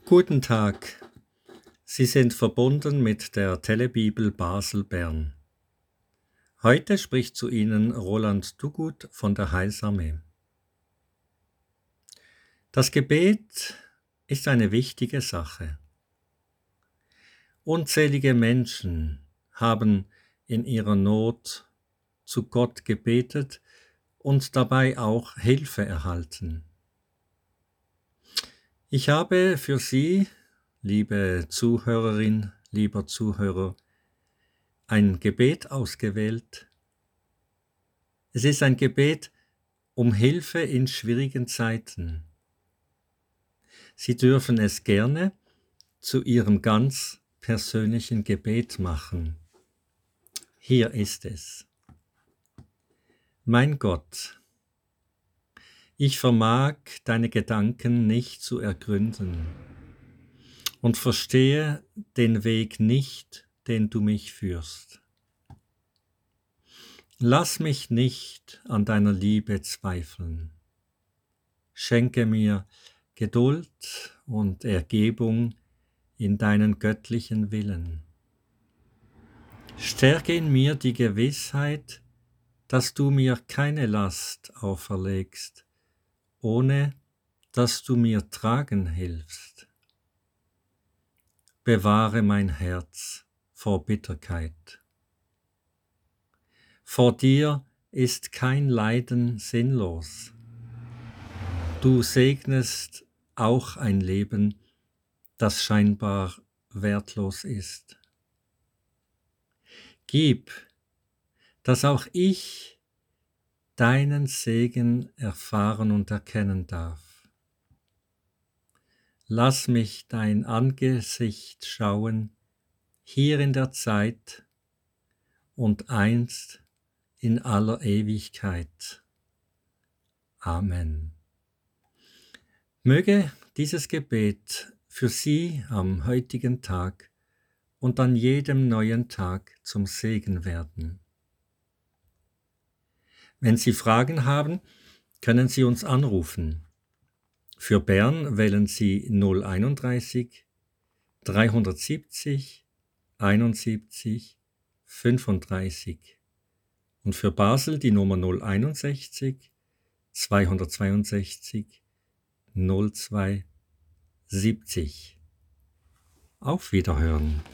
Guten Tag, Sie sind verbunden mit der Telebibel Basel-Bern. Heute spricht zu Ihnen Roland Duguth von der Heilsarmee. Das Gebet ist eine wichtige Sache. Unzählige Menschen haben in ihrer Not zu Gott gebetet und dabei auch Hilfe erhalten. Ich habe für Sie, liebe Zuhörerin, lieber Zuhörer, ein Gebet ausgewählt. Es ist ein Gebet um Hilfe in schwierigen Zeiten. Sie dürfen es gerne zu Ihrem ganz persönlichen Gebet machen. Hier ist es. Mein Gott, ich vermag deine Gedanken nicht zu ergründen und verstehe den Weg nicht, den du mich führst. Lass mich nicht an deiner Liebe zweifeln. Schenke mir Geduld und Ergebung in deinen göttlichen Willen. Stärke in mir die Gewissheit, dass du mir keine Last auferlegst, ohne dass du mir tragen hilfst. Bewahre mein Herz vor Bitterkeit. Vor dir ist kein Leiden sinnlos. Du segnest auch ein Leben, das scheinbar wertlos ist. Gib, dass auch ich deinen Segen erfahren und erkennen darf. Lass mich dein Angesicht schauen, hier in der Zeit und einst in aller Ewigkeit. Amen. Möge dieses Gebet für Sie am heutigen Tag und an jedem neuen Tag zum Segen werden. Wenn Sie Fragen haben, können Sie uns anrufen. Für Bern wählen Sie 031 370 71 35 und für Basel die Nummer 061 262 02 70. Auf Wiederhören.